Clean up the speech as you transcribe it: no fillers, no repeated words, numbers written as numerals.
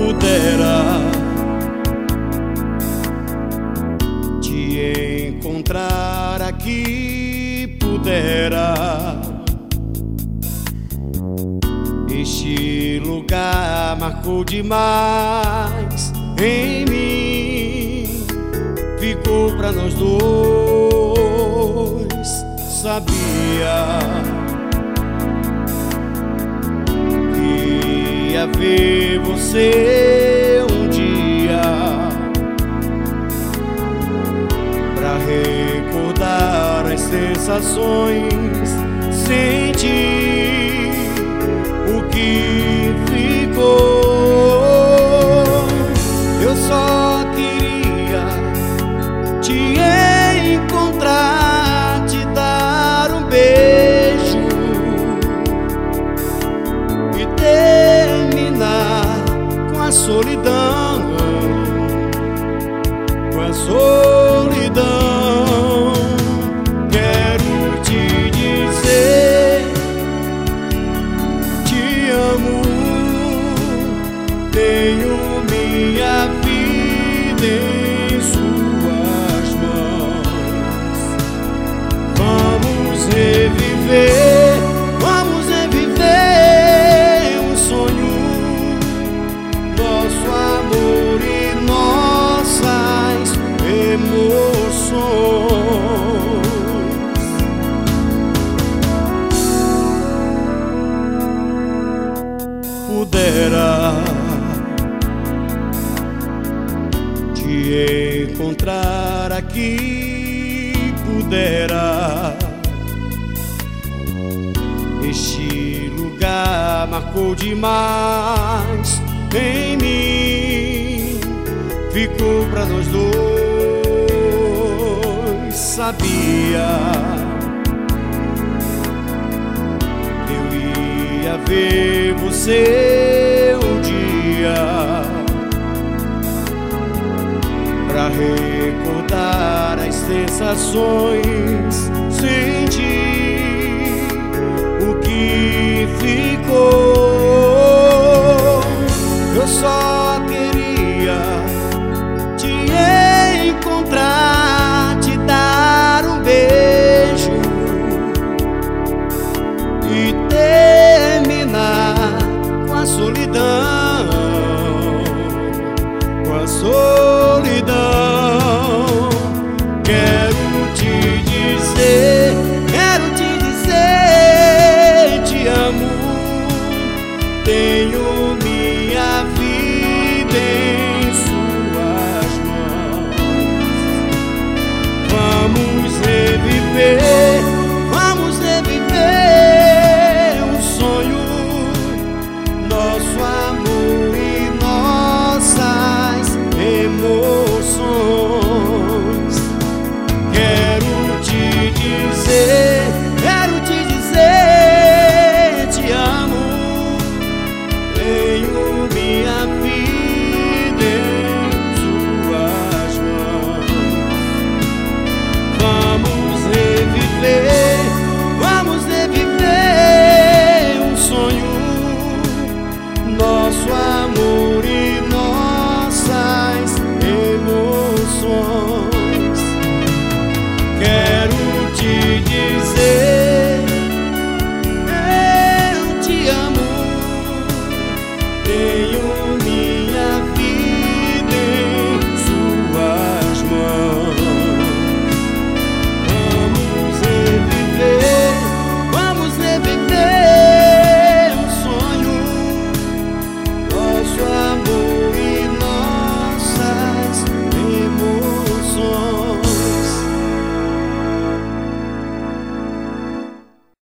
pudera te encontrar aqui, pudera, este lugar marcou demais em mim, ficou pra nós dois. Sabia que ia ver você um dia, pra recordar as sensações, sentir o que ficou. Eu só queria te encontrar, te dar um beijo e terminar com a solidão, com a solidão. Quero te dizer te amo, tenho minha vida em suas mãos. Vamos reviver um sonho, nosso amor e nossas emoções. Pudera te encontrar aqui, pudera, este lugar marcou demais em mim, ficou pra nós dois. Sabia que eu ia ver você um dia, pra recordar as sensações, sentir o que ficou. Eu só queria te encontrar,